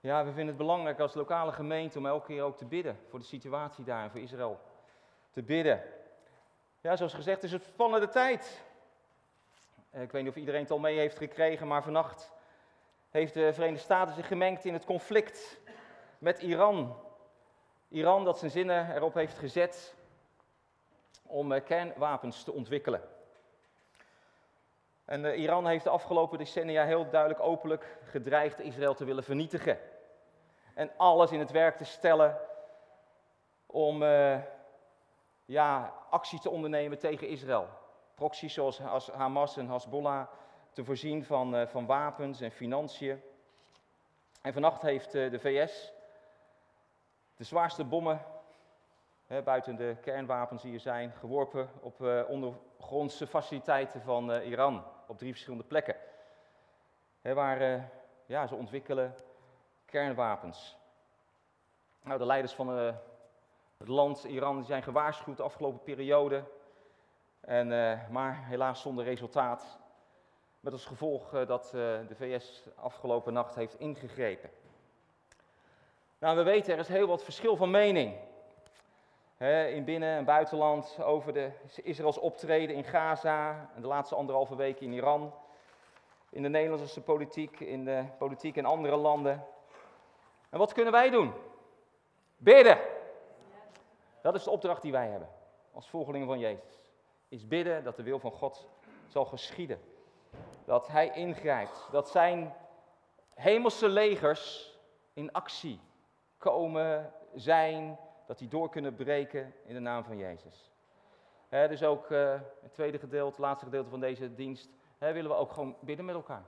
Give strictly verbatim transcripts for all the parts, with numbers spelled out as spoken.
Ja, we vinden het belangrijk als lokale gemeente om elke keer ook te bidden voor de situatie daar en voor Israël. Te bidden. Ja, zoals gezegd is het een spannende tijd. Ik weet niet of iedereen het al mee heeft gekregen, maar vannacht heeft de Verenigde Staten zich gemengd in het conflict met Iran. Iran dat zijn zinnen erop heeft gezet om kernwapens te ontwikkelen. En uh, Iran heeft de afgelopen decennia heel duidelijk openlijk gedreigd Israël te willen vernietigen. En alles in het werk te stellen om uh, ja, actie te ondernemen tegen Israël. Proxies zoals als Hamas en Hezbollah te voorzien van, uh, van wapens en financiën. En vannacht heeft uh, de V S de zwaarste bommen, hè, buiten de kernwapens die er zijn, geworpen op uh, ondergrondse faciliteiten van uh, Iran. Op drie verschillende plekken. Hè, waar uh, ja, ze ontwikkelen kernwapens. Nou, de leiders van uh, het land Iran die zijn gewaarschuwd de afgelopen periode. En, uh, maar helaas zonder resultaat. Met als gevolg uh, dat uh, de V S afgelopen nacht heeft ingegrepen. Nou, we weten er is heel wat verschil van mening. He, in binnen- en buitenland over de Israëls optreden in Gaza en de laatste anderhalve week in Iran. In de Nederlandse politiek, in de politiek in andere landen. En wat kunnen wij doen? Bidden. Dat is de opdracht die wij hebben als volgelingen van Jezus. Is bidden dat de wil van God zal geschieden. Dat Hij ingrijpt. Dat zijn hemelse legers in actie komen, zijn, dat die door kunnen breken in de naam van Jezus. He, dus ook uh, het tweede gedeelte, het laatste gedeelte van deze dienst, he, willen we ook gewoon bidden met elkaar.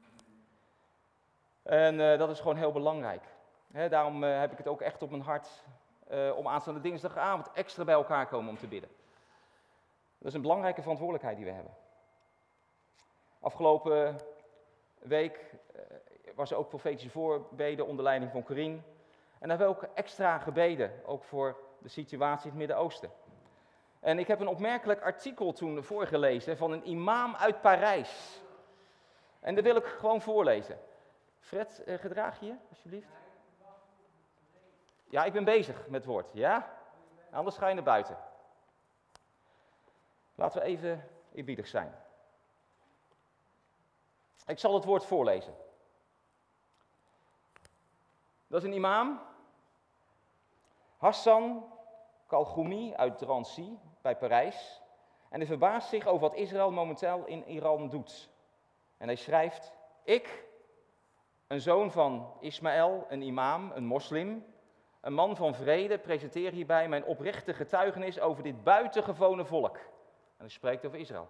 En uh, dat is gewoon heel belangrijk. He, daarom uh, heb ik het ook echt op mijn hart uh, om aanstaande dinsdagavond extra bij elkaar komen om te bidden. Dat is een belangrijke verantwoordelijkheid die we hebben. Afgelopen week uh, was er ook profetische voorbeden onder leiding van Corine. En daar hebben we ook extra gebeden, ook voor de situatie in het Midden-Oosten. En ik heb een opmerkelijk artikel toen voorgelezen van een imam uit Parijs. En dat wil ik gewoon voorlezen. Fred, eh, gedraag je, alsjeblieft. Ja, ik ben bezig met het woord, ja? Anders ga je naar buiten. Laten we even eerbiedig zijn. Ik zal het woord voorlezen. Dat is een imam, Hassan Kalgoumi uit Drancy bij Parijs. En hij verbaast zich over wat Israël momenteel in Iran doet. En hij schrijft: ik, een zoon van Ismaël, een imam, een moslim, een man van vrede, presenteer hierbij mijn oprechte getuigenis over dit buitengewone volk. En hij spreekt over Israël.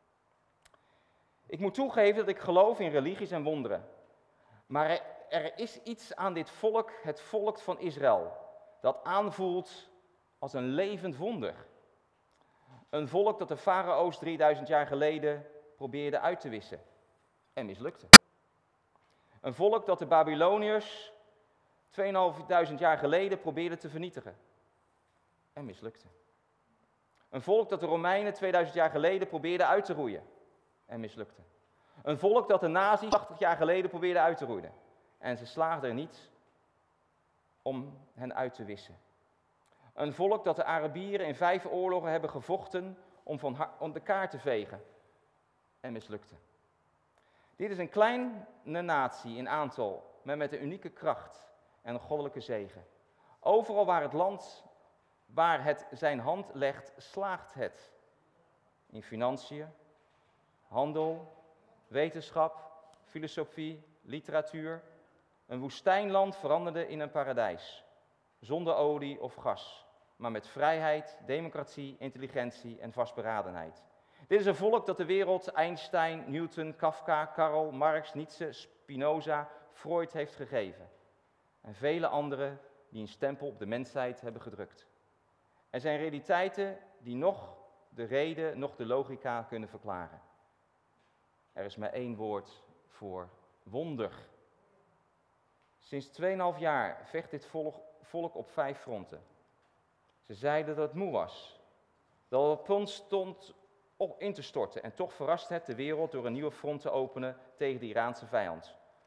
Ik moet toegeven dat ik geloof in religies en wonderen. Maar er, er is iets aan dit volk, het volk van Israël, dat aanvoelt als een levend wonder. Een volk dat de farao's drieduizend jaar geleden probeerde uit te wissen en mislukte. Een volk dat de Babyloniërs tweeduizendvijfhonderd jaar geleden probeerde te vernietigen en mislukte. Een volk dat de Romeinen tweeduizend jaar geleden probeerde uit te roeien en mislukte. Een volk dat de nazi's tachtig jaar geleden probeerde uit te roeien en ze slaagden er niet om hen uit te wissen. Een volk dat de Arabieren in vijf oorlogen hebben gevochten om van om de kaart te vegen en mislukte. Dit is een kleine natie in aantal, maar met een unieke kracht en een goddelijke zegen. Overal waar het land, waar het zijn hand legt, slaagt het. In financiën, handel, wetenschap, filosofie, literatuur. Een woestijnland veranderde in een paradijs. Zonder olie of gas, maar met vrijheid, democratie, intelligentie en vastberadenheid. Dit is een volk dat de wereld Einstein, Newton, Kafka, Karl, Marx, Nietzsche, Spinoza, Freud heeft gegeven. En vele anderen die een stempel op de mensheid hebben gedrukt. Er zijn realiteiten die nog de reden, nog de logica kunnen verklaren. Er is maar één woord voor: wonder. Sinds tweeënhalf jaar vecht dit volk, volk op vijf fronten. Ze zeiden dat het moe was, dat het op punt stond in te storten en toch verrast het de wereld door een nieuwe front te openen tegen de Iraanse vijand.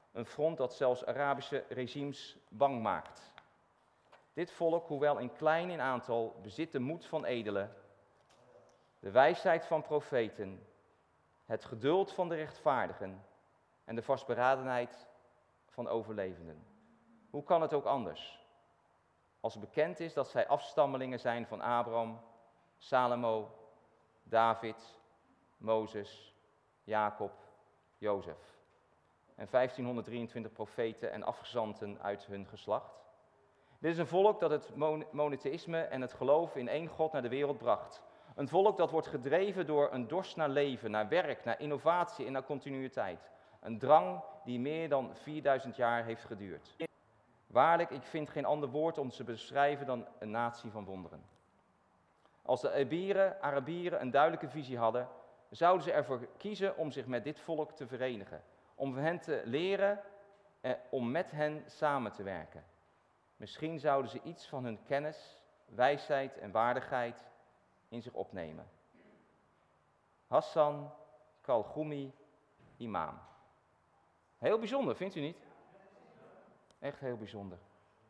Een front dat zelfs Arabische regimes bang maakt. Dit volk, hoewel in klein in aantal, bezit de moed van edelen, de wijsheid van profeten, het geduld van de rechtvaardigen en de vastberadenheid van overlevenden. Hoe kan het ook anders? Als bekend is dat zij afstammelingen zijn van Abraham, Salomo, David, Mozes, Jacob, Jozef. En vijftienhonderddrieëntwintig profeten en afgezanten uit hun geslacht. Dit is een volk dat het monotheïsme en het geloof in één God naar de wereld bracht. Een volk dat wordt gedreven door een dorst naar leven, naar werk, naar innovatie en naar continuïteit. Een drang die meer dan vierduizend jaar heeft geduurd. Waarlijk, ik vind geen ander woord om ze te beschrijven dan een natie van wonderen. Als de Arabieren, Arabieren een duidelijke visie hadden, zouden ze ervoor kiezen om zich met dit volk te verenigen. Om van hen te leren, eh, om met hen samen te werken. Misschien zouden ze iets van hun kennis, wijsheid en waardigheid in zich opnemen. Hassan Kalgoumi, imam. Heel bijzonder, vindt u niet? Echt heel bijzonder.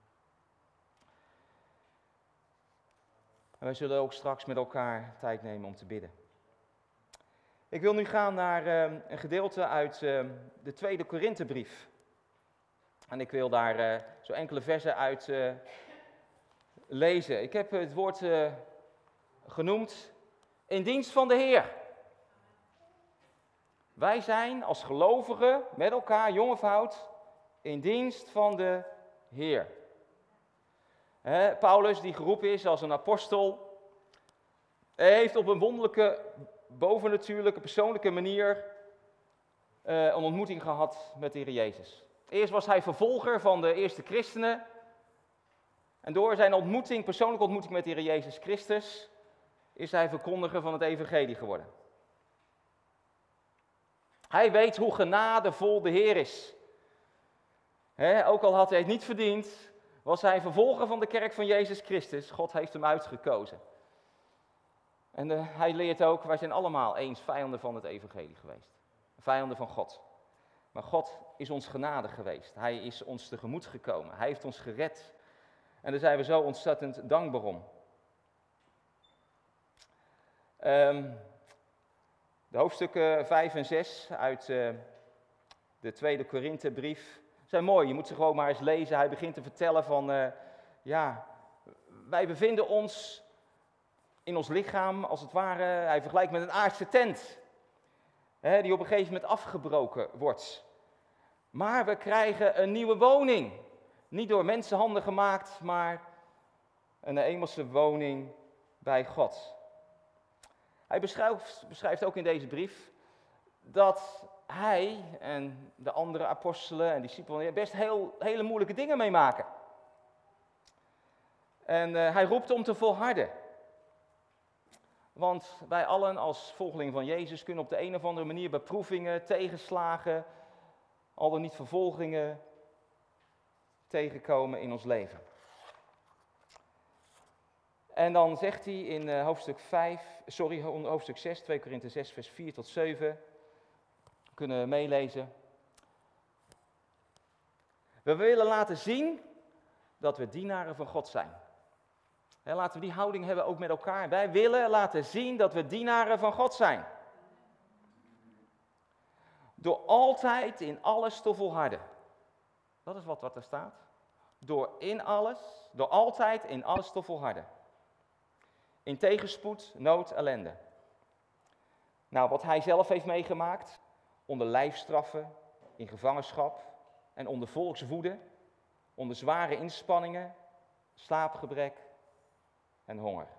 En wij zullen ook straks met elkaar tijd nemen om te bidden. Ik wil nu gaan naar uh, een gedeelte uit uh, de tweede Korinthebrief. En ik wil daar uh, zo enkele versen uit uh, lezen. Ik heb het woord uh, genoemd, in dienst van de Heer. Wij zijn als gelovigen met elkaar, jong of oud, in dienst van de Heer. He, Paulus, die geroepen is als een apostel, heeft op een wonderlijke, bovennatuurlijke, persoonlijke manier uh, een ontmoeting gehad met de Heer Jezus. Eerst was hij vervolger van de eerste christenen. En door zijn ontmoeting, persoonlijke ontmoeting met de Heer Jezus Christus, is hij verkondiger van het evangelie geworden. Hij weet hoe genadevol de Heer is. He, ook al had hij het niet verdiend, was hij vervolger van de kerk van Jezus Christus. God heeft hem uitgekozen. En uh, hij leert ook, wij zijn allemaal eens vijanden van het evangelie geweest. Vijanden van God. Maar God is ons genadig geweest. Hij is ons tegemoet gekomen. Hij heeft ons gered. En daar zijn we zo ontzettend dankbaar om. Um, de hoofdstukken vijf en zes uit uh, de tweede Korinthebrief zijn mooi. Je moet ze gewoon maar eens lezen. Hij begint te vertellen van, uh, ja, wij bevinden ons in ons lichaam, als het ware, hij vergelijkt met een aardse tent. Hè, die op een gegeven moment afgebroken wordt. Maar we krijgen een nieuwe woning. Niet door mensenhanden gemaakt, maar een hemelse woning bij God. Hij beschrijft, beschrijft ook in deze brief dat hij en de andere apostelen en discipelen best heel, hele moeilijke dingen meemaken. En uh, hij roept om te volharden. Want wij allen als volgeling van Jezus kunnen op de een of andere manier beproevingen, tegenslagen, al dan niet vervolgingen tegenkomen in ons leven. En dan zegt hij in uh, hoofdstuk vijf, sorry, hoofdstuk zes, twee Korinthe zes, vers vier tot zeven, kunnen we meelezen. We willen laten zien dat we dienaren van God zijn. He, laten we die houding hebben ook met elkaar. Wij willen laten zien dat we dienaren van God zijn. Door altijd in alles te volharden. Dat is wat, wat er staat. Door in alles, door altijd in alles te volharden. In tegenspoed, nood, ellende. Nou, wat hij zelf heeft meegemaakt, onder lijfstraffen, in gevangenschap en onder volkswoede, onder zware inspanningen, slaapgebrek en honger.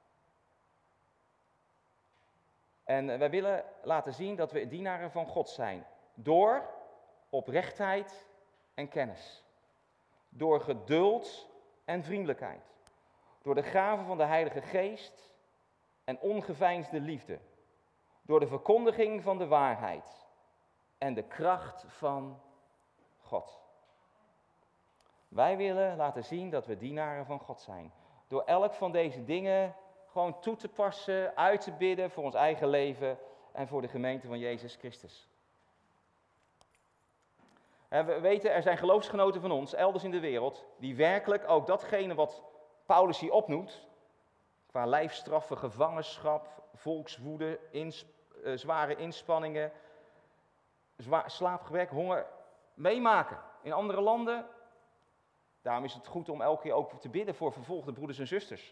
En wij willen laten zien dat we dienaren van God zijn. Door oprechtheid en kennis. Door geduld en vriendelijkheid. Door de gave van de Heilige Geest en ongeveinsde liefde. Door de verkondiging van de waarheid en de kracht van God. Wij willen laten zien dat we dienaren van God zijn. Door elk van deze dingen gewoon toe te passen, uit te bidden voor ons eigen leven en voor de gemeente van Jezus Christus. En we weten, er zijn geloofsgenoten van ons, elders in de wereld, die werkelijk ook datgene wat Paulus hier opnoemt, qua lijfstraffen, gevangenschap, volkswoede, ins, uh, zware inspanningen, zwaar, slaapgewerk, honger, meemaken in andere landen. Daarom is het goed om elke keer ook te bidden voor vervolgde broeders en zusters.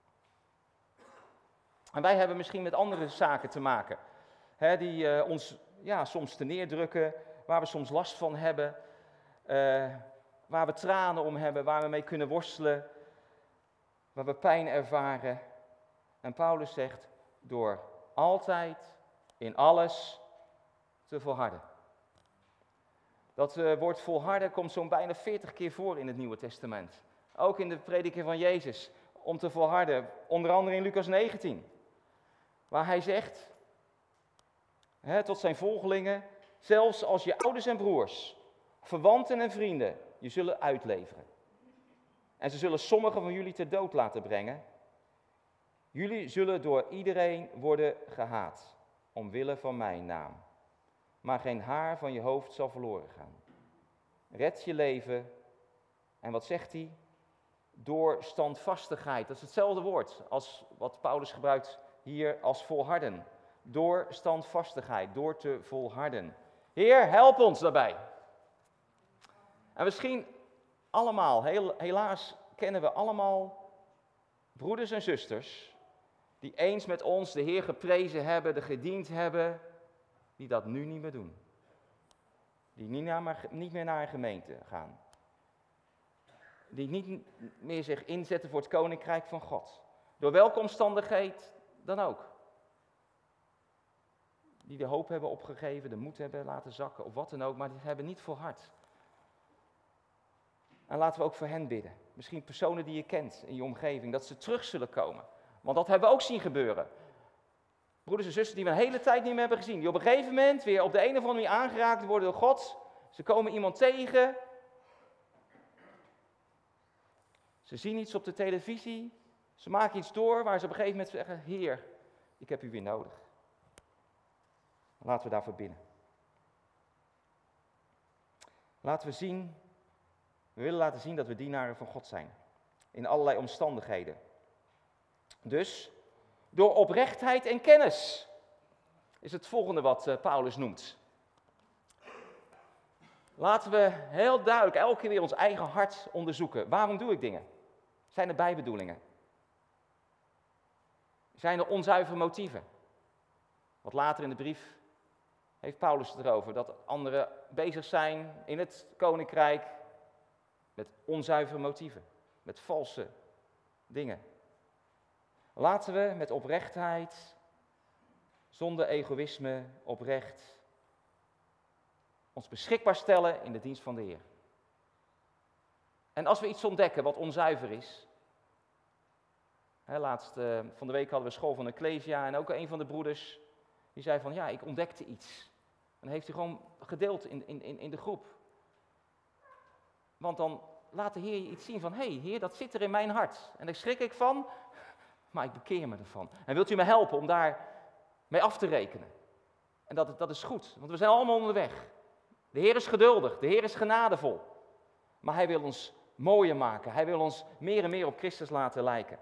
En wij hebben misschien met andere zaken te maken, hè, die uh, ons ja, soms te neerdrukken, waar we soms last van hebben, uh, waar we tranen om hebben, waar we mee kunnen worstelen, waar we pijn ervaren. En Paulus zegt, door altijd, in alles, te volharden. Dat uh, woord volharden komt zo'n bijna veertig keer voor in het Nieuwe Testament. Ook in de prediking van Jezus, om te volharden. Onder andere in Lucas negentien. Waar hij zegt, hè, tot zijn volgelingen, zelfs als je ouders en broers, verwanten en vrienden je zullen uitleveren. En ze zullen sommigen van jullie ter dood laten brengen. Jullie zullen door iedereen worden gehaat, omwille van mijn naam. Maar geen haar van je hoofd zal verloren gaan. Red je leven. En wat zegt hij? Door standvastigheid. Dat is hetzelfde woord als wat Paulus gebruikt hier als volharden. Door standvastigheid, door te volharden. Heer, help ons daarbij. En misschien allemaal, heel, helaas kennen we allemaal broeders en zusters die eens met ons de Heer geprezen hebben, de gediend hebben, die dat nu niet meer doen. Die niet, naar, niet meer naar een gemeente gaan. Die niet meer zich inzetten voor het koninkrijk van God. Door welke omstandigheid dan ook. Die de hoop hebben opgegeven, de moed hebben laten zakken of wat dan ook, maar die hebben niet volhard. En laten we ook voor hen bidden. Misschien personen die je kent in je omgeving, dat ze terug zullen komen. Want dat hebben we ook zien gebeuren. Broeders en zusters die we een hele tijd niet meer hebben gezien. Die op een gegeven moment weer op de een of andere manier aangeraakt worden door God. Ze komen iemand tegen. Ze zien iets op de televisie. Ze maken iets door waar ze op een gegeven moment zeggen, Heer, ik heb u weer nodig. Laten we daarvoor bidden. Laten we zien, we willen laten zien dat we dienaren van God zijn. In allerlei omstandigheden. Dus, door oprechtheid en kennis, is het volgende wat uh, Paulus noemt. Laten we heel duidelijk elke keer weer ons eigen hart onderzoeken. Waarom doe ik dingen? Zijn er bijbedoelingen? Zijn er onzuivere motieven? Wat later in de brief heeft Paulus het erover, dat anderen bezig zijn in het koninkrijk met onzuivere motieven, met valse dingen. Laten we met oprechtheid, zonder egoïsme, oprecht, ons beschikbaar stellen in de dienst van de Heer. En als we iets ontdekken wat onzuiver is, hè, laatst uh, van de week hadden we school van Ecclesia en ook een van de broeders, die zei van ja, ik ontdekte iets. En heeft hij gewoon gedeeld in, in, in de groep. Want dan laat de Heer je iets zien van, hé hey, Heer, dat zit er in mijn hart. En daar schrik ik van, maar ik bekeer me ervan. En wilt u me helpen om daar mee af te rekenen? En dat, dat is goed, want we zijn allemaal onderweg. De Heer is geduldig, de Heer is genadevol. Maar Hij wil ons mooier maken. Hij wil ons meer en meer op Christus laten lijken.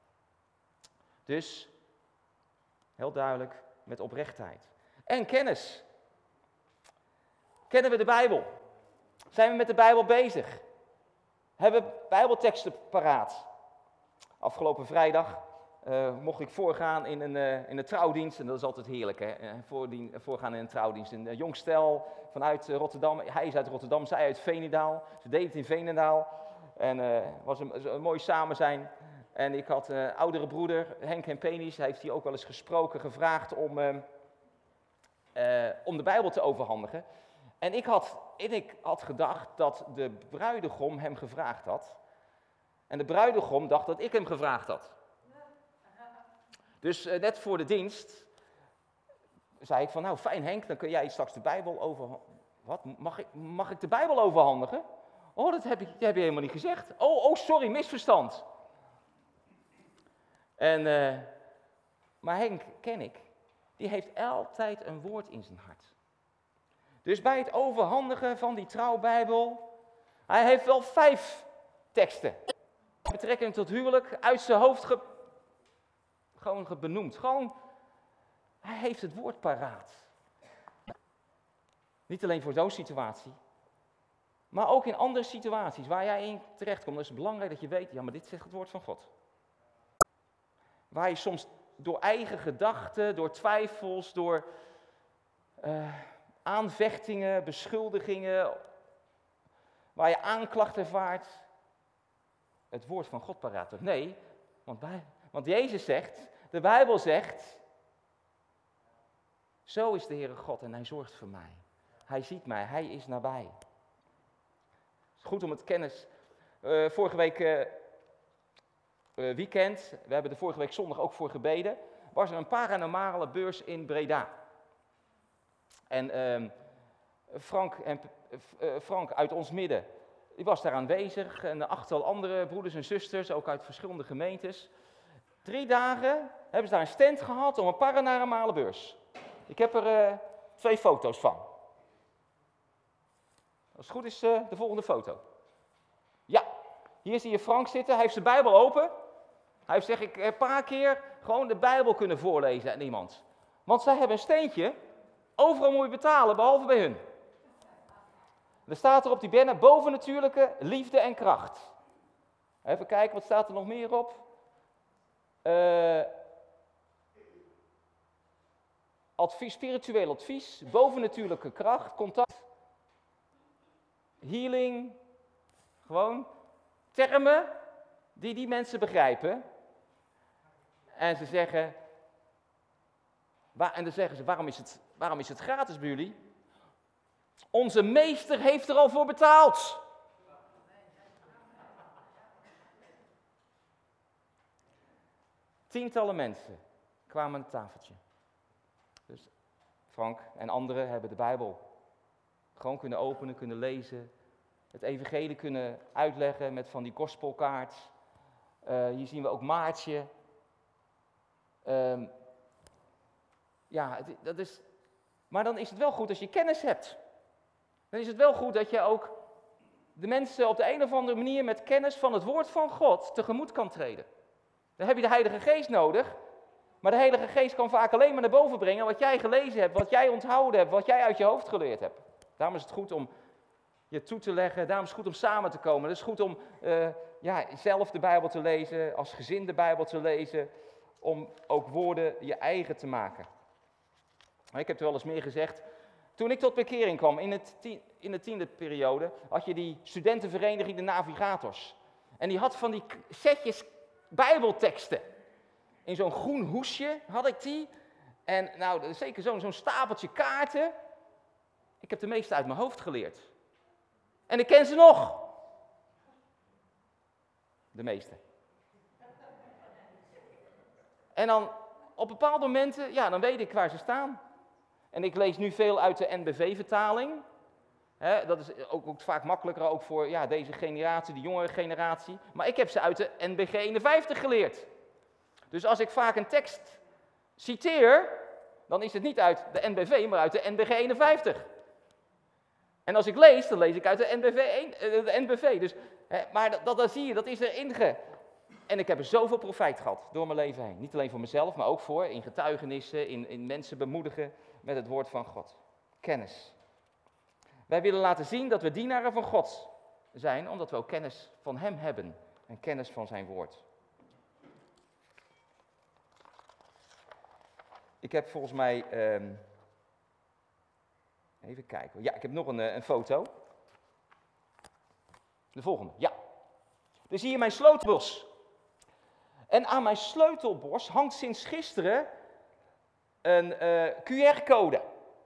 Dus, heel duidelijk, met oprechtheid. En kennis. Kennen we de Bijbel? Zijn we met de Bijbel bezig? Hebben we Bijbelteksten paraat? Afgelopen vrijdag uh, mocht ik voorgaan in een, uh, in een trouwdienst. En dat is altijd heerlijk, hè? Voordien, voorgaan in een trouwdienst. Een uh, jong stel vanuit uh, Rotterdam. Hij is uit Rotterdam, zij uit Veenendaal. Ze deden het in Veenendaal. En het uh, was een, een mooi samen zijn. En ik had een uh, oudere broeder, Henk Hempenis. Hij heeft hier ook wel eens gesproken, gevraagd om, uh, uh, om de Bijbel te overhandigen. En ik had, en ik had gedacht dat de bruidegom hem gevraagd had. En de bruidegom dacht dat ik hem gevraagd had. Dus uh, net voor de dienst zei ik van, nou fijn Henk, dan kun jij straks de Bijbel overhandigen. Wat, mag ik, mag ik de Bijbel overhandigen? Oh, dat heb, ik, dat heb je helemaal niet gezegd. Oh, oh sorry, misverstand. En, uh, maar Henk ken ik, die heeft altijd een woord in zijn hart. Dus bij het overhandigen van die trouwbijbel, hij heeft wel vijf teksten. Betrekking tot huwelijk, uit zijn hoofd ge, gewoon ge benoemd. Gewoon, hij heeft het woord paraat. Niet alleen voor zo'n situatie, maar ook in andere situaties waar jij in terechtkomt. Dan is het belangrijk dat je weet, ja, maar dit zegt het woord van God. Waar je soms door eigen gedachten, door twijfels, door uh, aanvechtingen, beschuldigingen, waar je aanklacht ervaart, het woord van God paraat hebt. Nee, want, bij, want Jezus zegt, de Bijbel zegt, zo is de Heere God en hij zorgt voor mij. Hij ziet mij, hij is nabij. Het is goed om het kennis. Uh, vorige week uh, uh, weekend, we hebben de vorige week zondag ook voor gebeden, was er een paranormale beurs in Breda. En uh, Frank, en, uh, Frank uit ons midden, die was daar aanwezig. En een achttal andere broeders en zusters, ook uit verschillende gemeentes. Drie dagen hebben ze daar een stand gehad om een paranormale beurs. Ik heb er uh, twee foto's van. Als het goed is, uh, de volgende foto. Ja, hier zie je Frank zitten. Hij heeft zijn Bijbel open. Hij heeft, zeg ik, een paar keer gewoon de Bijbel kunnen voorlezen aan iemand. Want zij hebben een steentje. Overal moet je betalen, behalve bij hun. Er staat er op die banner bovennatuurlijke liefde en kracht. Even kijken, wat staat er nog meer op? Uh, advies, spiritueel advies, bovennatuurlijke kracht, contact, healing, gewoon termen die die mensen begrijpen. En ze zeggen, waar, en dan zeggen ze, waarom is het, waarom is het gratis bij jullie? Onze meester heeft er al voor betaald. Tientallen mensen kwamen aan het tafeltje. Dus Frank en anderen hebben de Bijbel gewoon kunnen openen, kunnen lezen. Het evangelie kunnen uitleggen met van die gospelkaart. Uh, hier zien we ook Maartje. Um, ja, het, dat is, maar dan is het wel goed als je kennis hebt. Dan is het wel goed dat je ook de mensen op de een of andere manier met kennis van het woord van God tegemoet kan treden. Dan heb je de Heilige Geest nodig, maar de Heilige Geest kan vaak alleen maar naar boven brengen wat jij gelezen hebt, wat jij onthouden hebt, wat jij uit je hoofd geleerd hebt. Daarom is het goed om je toe te leggen, daarom is het goed om samen te komen. Het is goed om uh, ja, zelf de Bijbel te lezen, als gezin de Bijbel te lezen, om ook woorden je eigen te maken. Maar ik heb er wel eens meer gezegd. Toen ik tot bekering kwam, in, het tien, in de tiende periode, had je die studentenvereniging de Navigators. En die had van die setjes Bijbelteksten. In zo'n groen hoesje had ik die. En nou, zeker zo'n zo'n stapeltje kaarten. Ik heb de meeste uit mijn hoofd geleerd. En ik ken ze nog. De meeste. En dan op bepaalde momenten, ja, dan weet ik waar ze staan. En ik lees nu veel uit de N B V-vertaling. He, dat is ook, ook vaak makkelijker ook voor ja, deze generatie, de jongere generatie. Maar ik heb ze uit de N B G eenenvijftig geleerd. Dus als ik vaak een tekst citeer, dan is het niet uit de N B V, maar uit de N B G eenenvijftig. En als ik lees, dan lees ik uit de N B V. één, de N B V. Dus, he, maar dat, dat, dat zie je, dat is erin ge... En ik heb er zoveel profijt gehad door mijn leven heen. Niet alleen voor mezelf, maar ook voor in getuigenissen, in, in mensen bemoedigen met het woord van God. Kennis. Wij willen laten zien dat we dienaren van God zijn, omdat we ook kennis van Hem hebben. En kennis van zijn woord. Ik heb volgens mij... Um, even kijken. Ja, ik heb nog een, een foto. De volgende, ja. Dan zie je mijn sleutelbos. En aan mijn sleutelbos hangt sinds gisteren een uh, Q R-code.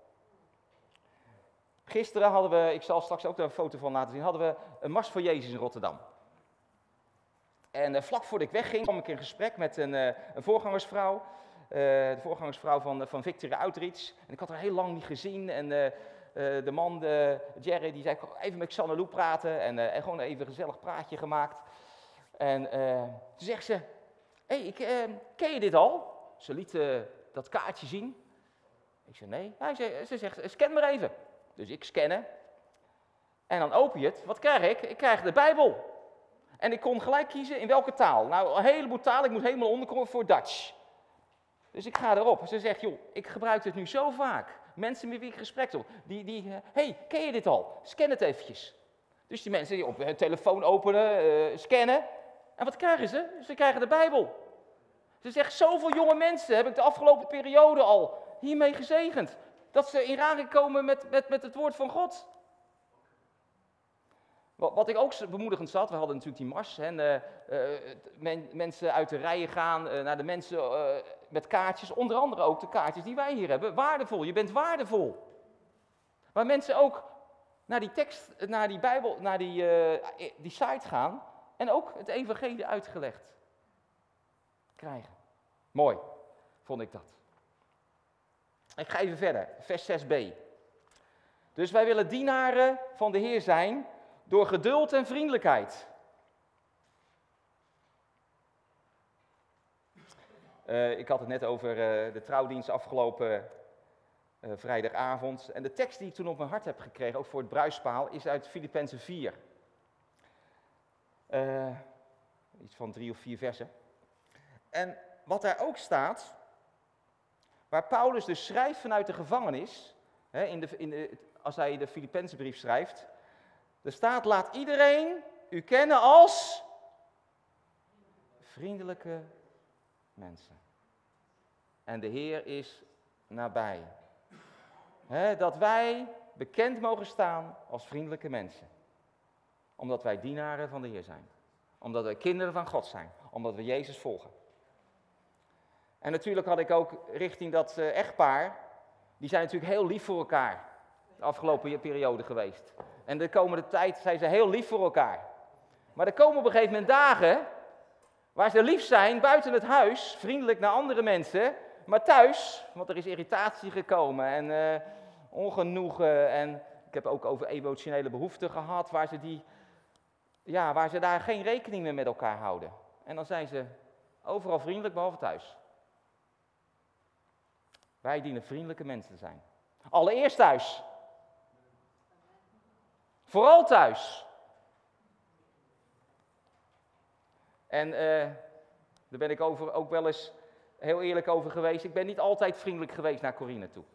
Gisteren hadden we, ik zal straks ook daar een foto van laten zien, hadden we een Mars voor Jezus in Rotterdam. En uh, vlak voordat ik wegging, kwam ik in gesprek met een, uh, een voorgangersvrouw. Uh, de voorgangersvrouw van, van Victory Outreach. En ik had haar heel lang niet gezien. En uh, uh, de man, uh, Jerry, die zei, even met Xanne Lou praten. En, uh, en gewoon even een gezellig praatje gemaakt. En uh, toen zegt ze, hé, hey, uh, ken je dit al? Ze liet uh, dat kaartje zien. Ik zei, nee. Hij zei, ze zegt, scan maar even. Dus ik scannen. En dan open je het. Wat krijg ik? Ik krijg de Bijbel. En ik kon gelijk kiezen in welke taal. Nou, een heleboel talen. Ik moet helemaal onderkomen voor Dutch. Dus ik ga erop. Ze zegt, joh, ik gebruik het nu zo vaak. Mensen met wie ik gesprek doe, die, die hé, hey, ken je dit al? Scan het eventjes. Dus die mensen die op hun telefoon openen, uh, scannen. En wat krijgen ze? Ze krijgen de Bijbel. Ze zegt, zoveel jonge mensen heb ik de afgelopen periode al hiermee gezegend. Dat ze in raking komen met, met, met het woord van God. Wat ik ook bemoedigend zat, we hadden natuurlijk die mars. Hè, en, uh, uh, men, mensen uit de rijen gaan uh, naar de mensen uh, met kaartjes. Onder andere ook de kaartjes die wij hier hebben. Waardevol, je bent waardevol. Waar mensen ook naar die tekst, naar die Bijbel, naar die, uh, die site gaan. En ook het evangelie uitgelegd krijgen. Mooi, vond ik dat. Ik ga even verder, vers zes b. Dus wij willen dienaren van de Heer zijn door geduld en vriendelijkheid. Uh, ik had het net over uh, de trouwdienst afgelopen uh, vrijdagavond. En de tekst die ik toen op mijn hart heb gekregen, ook voor het bruispaal, is uit Filippenzen vier. Uh, iets van drie of vier versen. En wat daar ook staat, waar Paulus dus schrijft vanuit de gevangenis, hè, in de, in de, als hij de Filippenzenbrief schrijft, er staat, laat iedereen u kennen als vriendelijke mensen. En de Heer is nabij. He, dat wij bekend mogen staan als vriendelijke mensen. Omdat wij dienaren van de Heer zijn. Omdat wij kinderen van God zijn. Omdat we Jezus volgen. En natuurlijk had ik ook richting dat uh, echtpaar, die zijn natuurlijk heel lief voor elkaar. De afgelopen periode geweest. En de komende tijd zijn ze heel lief voor elkaar. Maar er komen op een gegeven moment dagen waar ze lief zijn buiten het huis, vriendelijk naar andere mensen, maar thuis, want er is irritatie gekomen en uh, ongenoegen en ik heb ook over emotionele behoeften gehad, waar ze, die, ja, waar ze daar geen rekening meer met elkaar houden. En dan zijn ze overal vriendelijk, behalve thuis. Wij dienen vriendelijke mensen te zijn. Allereerst thuis. Vooral thuis. En uh, daar ben ik over, ook wel eens heel eerlijk over geweest. Ik ben niet altijd vriendelijk geweest naar Corine toe.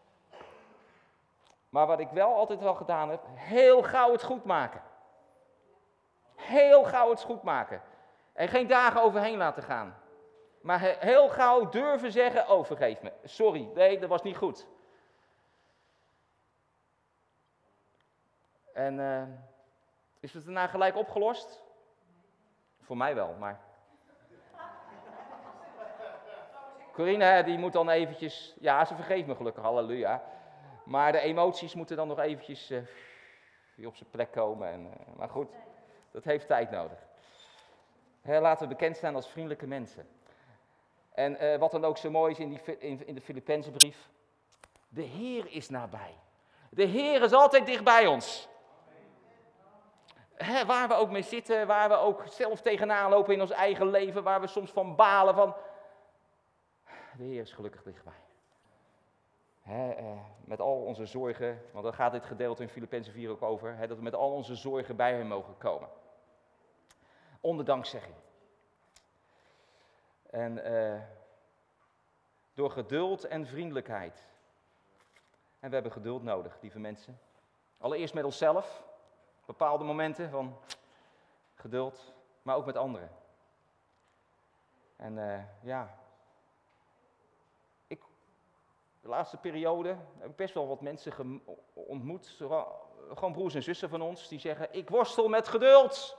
Maar wat ik wel altijd wel gedaan heb, heel gauw het goed maken. Heel gauw het goed maken. En geen dagen overheen laten gaan. Maar heel gauw durven zeggen, oh vergeef me, sorry, nee, dat was niet goed. En uh, is het daarna gelijk opgelost? Voor mij wel, maar... Corine, die moet dan eventjes... Ja, ze vergeeft me gelukkig, halleluja. Maar de emoties moeten dan nog eventjes uh, weer op zijn plek komen. En, uh, maar goed, dat heeft tijd nodig. He, laten we bekend staan als vriendelijke mensen. En uh, wat dan ook zo mooi is in, die, in, in de Filippenzenbrief. De Heer is nabij. De Heer is altijd dicht bij ons. He, waar we ook mee zitten, waar we ook zelf tegenaan lopen in ons eigen leven, waar we soms van balen van... De Heer is gelukkig dichtbij. He, uh, met al onze zorgen, want daar gaat dit gedeelte in Filippenzen vier ook over, he, dat we met al onze zorgen bij hem mogen komen. Onder dankzegging. En uh, door geduld en vriendelijkheid. En we hebben geduld nodig, lieve mensen. Allereerst met onszelf. Bepaalde momenten van geduld, maar ook met anderen. En uh, ja, ik, de laatste periode heb ik best wel wat mensen ge- ontmoet, gewoon broers en zussen van ons, die zeggen, ik worstel met geduld.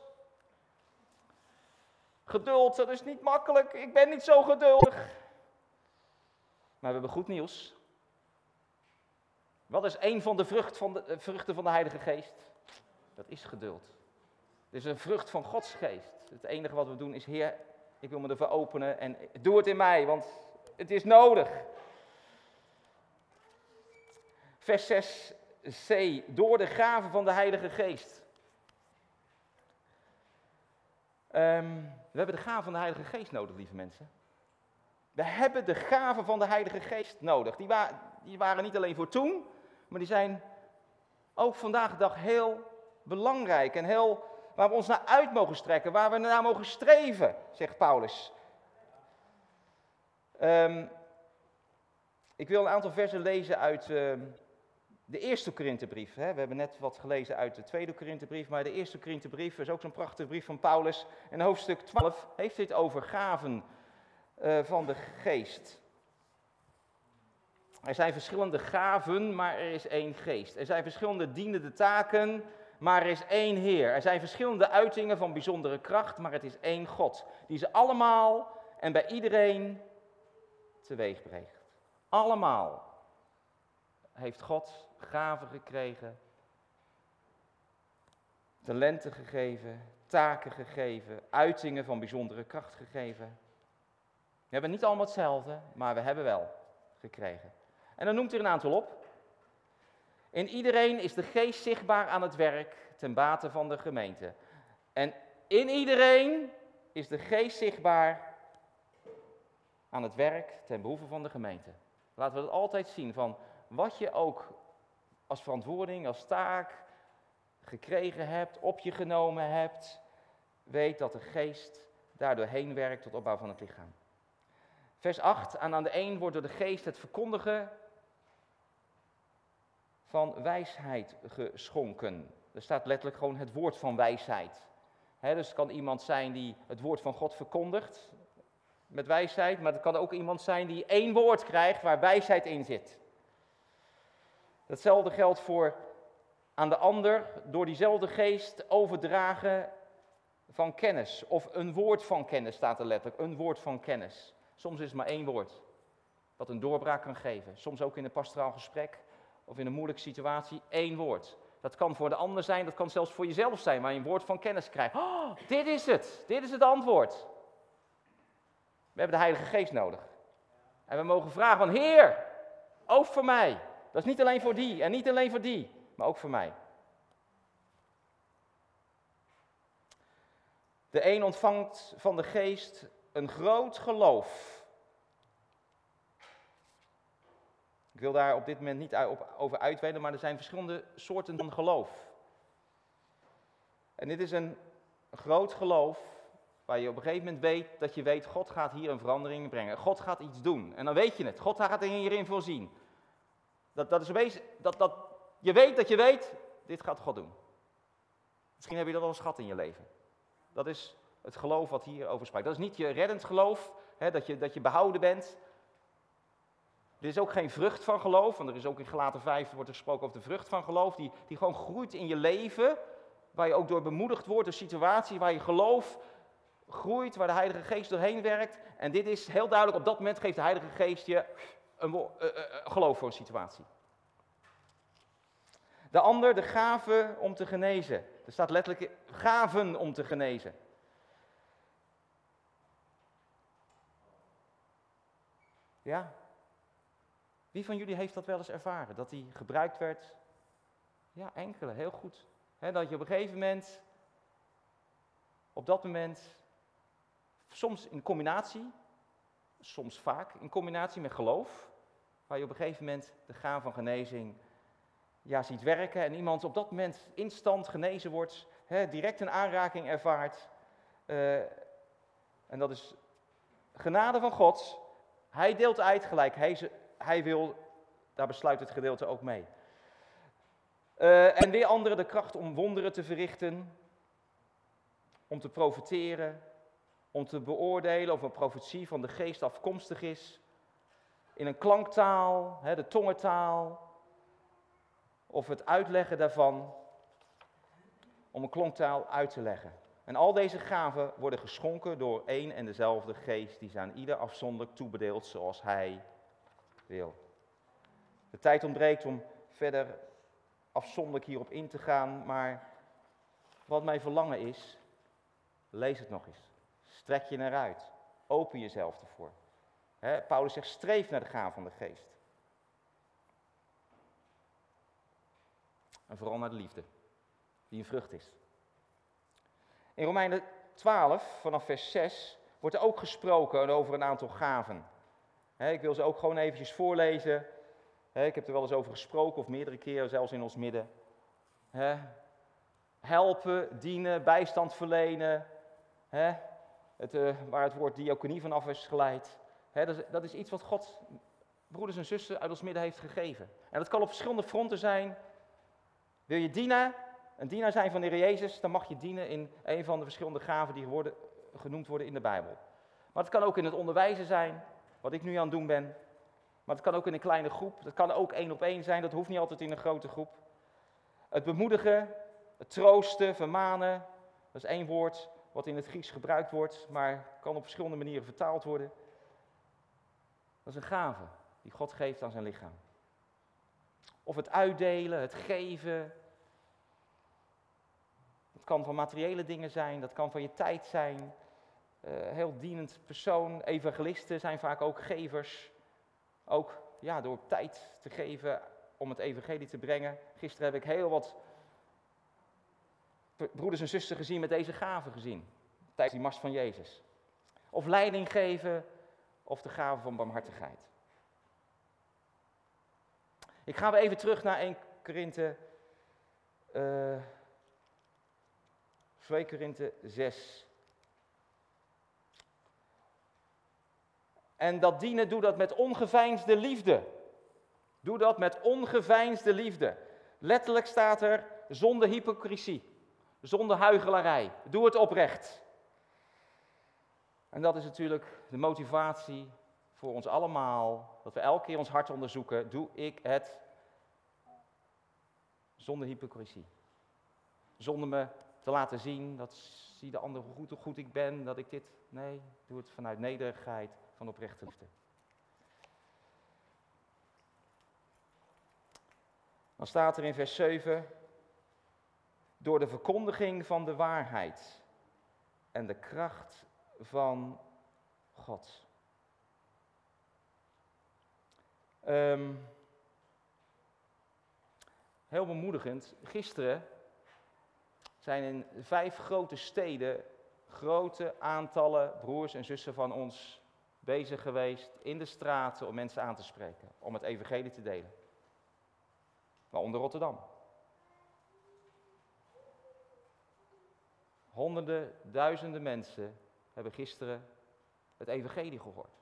Geduld, dat is niet makkelijk, ik ben niet zo geduldig. Maar we hebben goed nieuws. Wat is een van de, vrucht van de uh, vruchten van de Heilige Geest? Dat is geduld. Het is een vrucht van Gods geest. Het enige wat we doen is, Heer, ik wil me ervoor openen en doe het in mij, want het is nodig. Vers zes c, door de gave van de Heilige Geest. Um, we hebben de gave van de Heilige Geest nodig, lieve mensen. We hebben de gave van de Heilige Geest nodig. Die, wa- die waren niet alleen voor toen, maar die zijn ook vandaag de dag heel belangrijk en heel, waar we ons naar uit mogen strekken, waar we naar mogen streven, zegt Paulus. Um, ik wil een aantal versen lezen uit uh, de eerste Korinthebrief. Hè. We hebben net wat gelezen uit de tweede Korinthebrief, maar de eerste Korinthebrief is ook zo'n prachtige brief van Paulus. En hoofdstuk twaalf heeft dit over gaven uh, van de geest. Er zijn verschillende gaven, maar er is één geest. Er zijn verschillende dienende taken, maar er is één Heer. Er zijn verschillende uitingen van bijzondere kracht, maar het is één God. Die ze allemaal en bij iedereen teweeg brengt. Allemaal heeft God gaven gekregen, talenten gegeven, taken gegeven, uitingen van bijzondere kracht gegeven. We hebben niet allemaal hetzelfde, maar we hebben wel gekregen. En dan noemt hij er een aantal op. In iedereen is de geest zichtbaar aan het werk ten bate van de gemeente. En in iedereen is de geest zichtbaar aan het werk ten behoeve van de gemeente. Laten we dat altijd zien, van wat je ook als verantwoording, als taak gekregen hebt, op je genomen hebt, weet dat de geest daardoor heen werkt tot opbouw van het lichaam. Vers acht, en aan de een wordt door de geest het verkondigen van wijsheid geschonken. Er staat letterlijk gewoon het woord van wijsheid. He, dus het kan iemand zijn die het woord van God verkondigt met wijsheid, maar het kan ook iemand zijn die één woord krijgt waar wijsheid in zit. Hetzelfde geldt voor aan de ander door diezelfde geest overdragen van kennis. Of een woord van kennis staat er letterlijk, een woord van kennis. Soms is het maar één woord dat een doorbraak kan geven. Soms ook in een pastoraal gesprek of in een moeilijke situatie, één woord. Dat kan voor de ander zijn, dat kan zelfs voor jezelf zijn, waar je een woord van kennis krijgt. Oh, dit is het, dit is het antwoord. We hebben de Heilige Geest nodig. En we mogen vragen van, Heer, ook voor mij. Dat is niet alleen voor die en niet alleen voor die, maar ook voor mij. De een ontvangt van de Geest een groot geloof. Ik wil daar op dit moment niet over uitweiden, maar er zijn verschillende soorten van geloof. En dit is een groot geloof waar je op een gegeven moment weet dat je weet, God gaat hier een verandering brengen. God gaat iets doen. En dan weet je het. God gaat er hierin voorzien. Dat, dat is opeens, dat, dat, je weet dat je weet, dit gaat God doen. Misschien heb je dat al eens gehad in je leven. Dat is het geloof wat hier over spreekt. Dat is niet je reddend geloof, hè, dat, je, dat je behouden bent. Dit is ook geen vrucht van geloof, want er is ook in Galaten vijf wordt er gesproken over de vrucht van geloof, die, die gewoon groeit in je leven, waar je ook door bemoedigd wordt, een situatie waar je geloof groeit, waar de Heilige Geest doorheen werkt. En dit is heel duidelijk, op dat moment geeft de Heilige Geest je een uh, uh, uh, geloof voor een situatie. De ander, de gave om te genezen. Er staat letterlijk gaven om te genezen. Ja. Wie van jullie heeft dat wel eens ervaren? Dat die gebruikt werd? Ja, enkele, heel goed. He, dat je op een gegeven moment, op dat moment, soms in combinatie, soms vaak in combinatie met geloof, waar je op een gegeven moment de gave van genezing ja, ziet werken en iemand op dat moment instant genezen wordt, he, direct een aanraking ervaart. Uh, en dat is genade van God. Hij deelt uit gelijk, hij, ze, hij wil, daar besluit het gedeelte ook mee. Uh, en weer anderen de kracht om wonderen te verrichten, om te profeteren, om te beoordelen of een profetie van de geest afkomstig is, in een klanktaal, hè, de tongentaal, of het uitleggen daarvan, om een klanktaal uit te leggen. En al deze gaven worden geschonken door één en dezelfde geest, die ze aan ieder afzonderlijk toebedeelt zoals hij wil. De tijd ontbreekt om verder afzonderlijk hierop in te gaan, maar wat mijn verlangen is, lees het nog eens. Strek je naar uit. Open jezelf ervoor. He, Paulus zegt, streef naar de gaven van de geest. En vooral naar de liefde, die een vrucht is. In Romeinen twaalf, vanaf vers zes, wordt er ook gesproken over een aantal gaven. He, ik wil ze ook gewoon eventjes voorlezen. He, ik heb er wel eens over gesproken, of meerdere keren, zelfs in ons midden. Hè? Helpen, dienen, bijstand verlenen. Hè? Het, uh, waar het woord diaconie vanaf is geleid. Hè? Dat, is, dat is iets wat God broeders en zussen uit ons midden heeft gegeven. En dat kan op verschillende fronten zijn. Wil je dienen, een dienaar zijn van de Heer Jezus, dan mag je dienen in een van de verschillende gaven die worden, genoemd worden in de Bijbel. Maar het kan ook in het onderwijzen zijn, wat ik nu aan het doen ben. Maar het kan ook in een kleine groep, dat kan ook één op één zijn, dat hoeft niet altijd in een grote groep. Het bemoedigen, het troosten, vermanen, dat is één woord wat in het Grieks gebruikt wordt, maar kan op verschillende manieren vertaald worden. Dat is een gave die God geeft aan zijn lichaam. Of het uitdelen, het geven. Het kan van materiële dingen zijn, dat kan van je tijd zijn. Uh, heel dienend persoon, evangelisten zijn vaak ook gevers. Ook ja, door tijd te geven om het evangelie te brengen. Gisteren heb ik heel wat broeders en zusters gezien met deze gaven gezien. Tijdens die mars van Jezus. Of leiding geven, of de gave van barmhartigheid. Ik ga weer even terug naar Eerste Korinthe, uh, twee Korinthe zes. En dat dienen, doe dat met ongeveinsde liefde. Doe dat met ongeveinsde liefde. Letterlijk staat er, zonder hypocrisie, zonder huichelarij. Doe het oprecht. En dat is natuurlijk de motivatie voor ons allemaal, dat we elke keer ons hart onderzoeken, doe ik het zonder hypocrisie. Zonder me te laten zien, dat zie de ander hoe goed, hoe goed ik ben, dat ik dit, nee, doe het vanuit nederigheid, van oprechte liefde. Dan staat er in vers zeven, door de verkondiging van de waarheid en de kracht van God. Um, heel bemoedigend, gisteren zijn in vijf grote steden grote aantallen broers en zussen van ons bezig geweest in de straten om mensen aan te spreken, om het evangelie te delen. Waaronder Rotterdam. Honderden, duizenden mensen hebben gisteren het evangelie gehoord.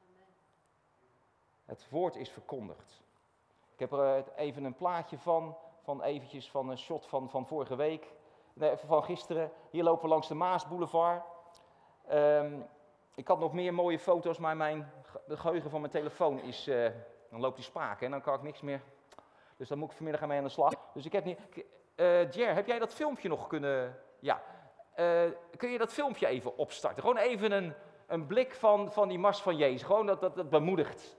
Het woord is verkondigd. Ik heb er even een plaatje van, van eventjes van een shot van, van vorige week, nee, van gisteren. Hier lopen we langs de Maasboulevard. Um, ik had nog meer mooie foto's, maar mijn, de geheugen van mijn telefoon is, uh, dan loopt die spaak en dan kan ik niks meer. Dus dan moet ik vanmiddag aan mee aan de slag. Dus ik heb niet, uh, Jer, heb jij dat filmpje nog kunnen, ja, uh, kun je dat filmpje even opstarten? Gewoon even een, een blik van, van die mars van Jezus, gewoon dat, dat, dat bemoedigt.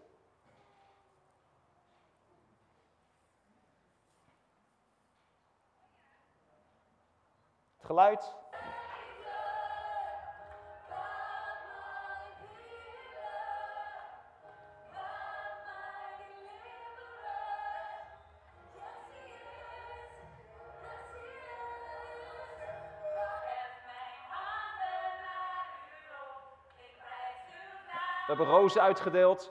Het geluid. We hebben rozen uitgedeeld.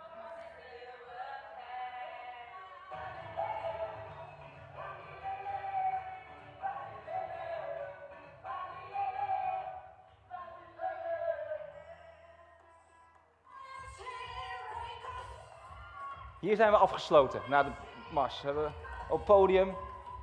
Hier zijn we afgesloten na de mars. We hebben op het podium.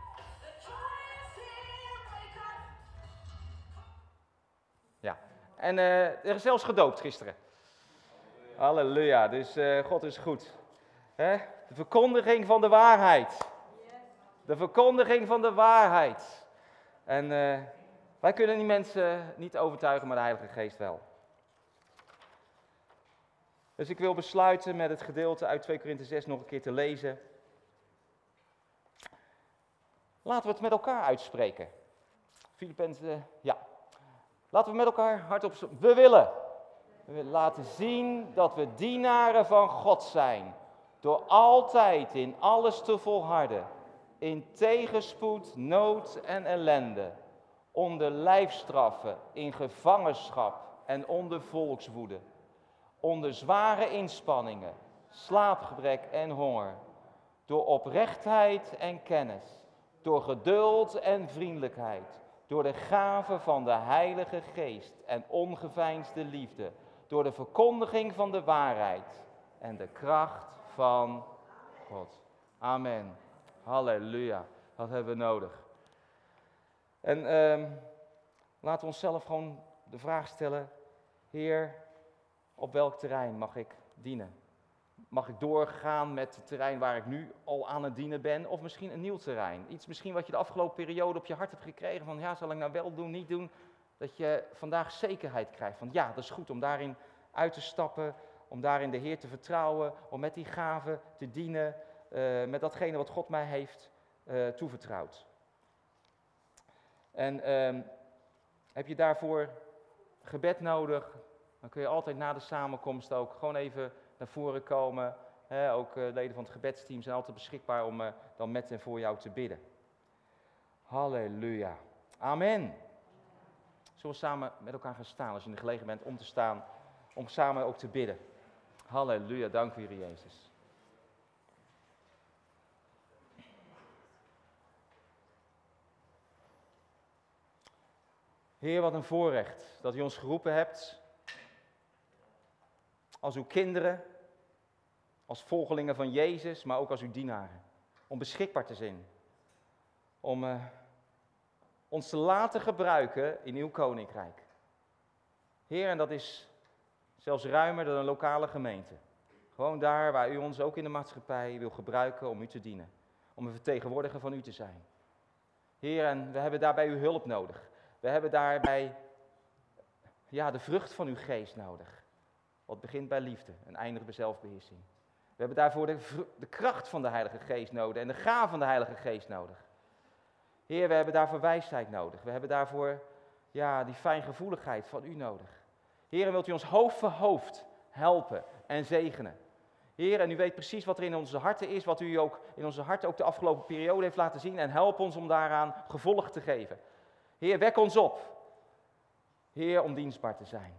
Ja, en uh, er is zelfs gedoopt gisteren. Halleluja, dus uh, God is goed. Hè? De verkondiging van de waarheid. De verkondiging van de waarheid. En uh, wij kunnen die mensen niet overtuigen, maar de Heilige Geest wel. Dus ik wil besluiten met het gedeelte uit twee Korinthe zes nog een keer te lezen. Laten we het met elkaar uitspreken. Filippenzen, ja. Laten we met elkaar hardop. We willen. We willen laten zien dat we dienaren van God zijn. Door altijd in alles te volharden. In tegenspoed, nood en ellende. Onder lijfstraffen, in gevangenschap en onder volkswoede. Onder zware inspanningen, slaapgebrek en honger. Door oprechtheid en kennis. door geduld en vriendelijkheid, door de gave van de Heilige Geest en ongeveinsde liefde, door de verkondiging van de waarheid en de kracht van God. Amen. Halleluja. Dat hebben we nodig. En uh, laten we onszelf gewoon de vraag stellen, Heer, op welk terrein mag ik dienen? Mag ik doorgaan met het terrein waar ik nu al aan het dienen ben? Of misschien een nieuw terrein? Iets misschien wat je de afgelopen periode op je hart hebt gekregen. Van ja, zal ik nou wel doen, niet doen? Dat je vandaag zekerheid krijgt. Van ja, dat is goed om daarin uit te stappen. Om daarin de Heer te vertrouwen. Om met die gaven te dienen. Uh, met datgene wat God mij heeft uh, toevertrouwd. En uh, heb je daarvoor gebed nodig? Dan kun je altijd na de samenkomst ook gewoon even naar voren komen. He, ook uh, leden van het gebedsteam zijn altijd beschikbaar om uh, dan met en voor jou te bidden. Halleluja. Amen. Zullen we samen met elkaar gaan staan als je in de gelegenheid bent om te staan. Om samen ook te bidden. Halleluja. Dank u, Heer Jezus. Heer, wat een voorrecht dat u ons geroepen hebt als uw kinderen, als volgelingen van Jezus, maar ook als uw dienaren. Om beschikbaar te zijn. Om uh, ons te laten gebruiken in uw koninkrijk. Heer, en dat is zelfs ruimer dan een lokale gemeente. Gewoon daar waar u ons ook in de maatschappij wil gebruiken om u te dienen. Om een vertegenwoordiger van u te zijn. Heer, en we hebben daarbij uw hulp nodig. We hebben daarbij ja, de vrucht van uw geest nodig. Wat begint bij liefde en eindigt bij zelfbeheersing. We hebben daarvoor de, de kracht van de Heilige Geest nodig en de gave van de Heilige Geest nodig. Heer, we hebben daarvoor wijsheid nodig. We hebben daarvoor ja, die fijngevoeligheid van u nodig. Heer, wilt u ons hoofd voor hoofd helpen en zegenen. Heer, en u weet precies wat er in onze harten is, wat u ook in onze harten ook de afgelopen periode heeft laten zien. En help ons om daaraan gevolg te geven. Heer, wek ons op. Heer, om dienstbaar te zijn.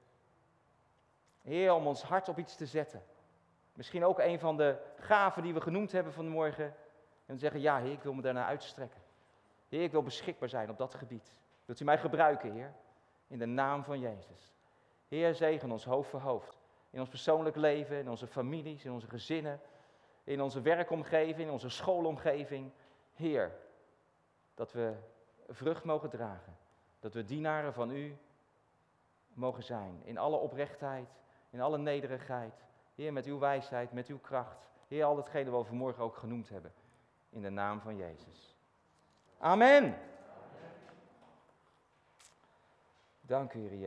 Heer, om ons hart op iets te zetten. Misschien ook een van de gaven die we genoemd hebben vanmorgen. En zeggen, ja Heer, ik wil me daarnaar uitstrekken. Heer, ik wil beschikbaar zijn op dat gebied. Wilt u mij gebruiken, Heer? In de naam van Jezus. Heer, zegen ons hoofd voor hoofd. In ons persoonlijk leven, in onze families, in onze gezinnen. In onze werkomgeving, in onze schoolomgeving. Heer, dat we vrucht mogen dragen. Dat we dienaren van u mogen zijn. In alle oprechtheid, in alle nederigheid. Heer, met uw wijsheid, met uw kracht. Heer, al datgene wat we vanmorgen ook genoemd hebben. In de naam van Jezus. Amen. Dank u, Heer.